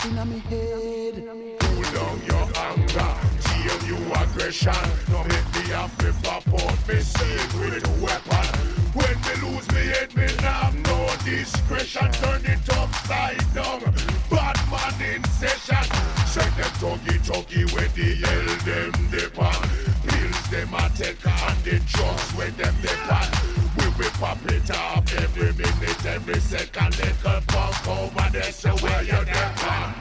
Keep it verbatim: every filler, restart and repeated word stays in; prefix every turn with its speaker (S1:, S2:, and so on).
S1: inna me head.
S2: Cool down your anger, tame you aggression. No make me have to pop out me secret weapon. When me lose me head, me nah have no discretion. Turn it upside down, bad man in session. Check them tuggy tuggy where the hell them dip on. Pills them a take and the drugs where them dip on. We will pop it off every minute, every second. Little punk over there, so where you dip on.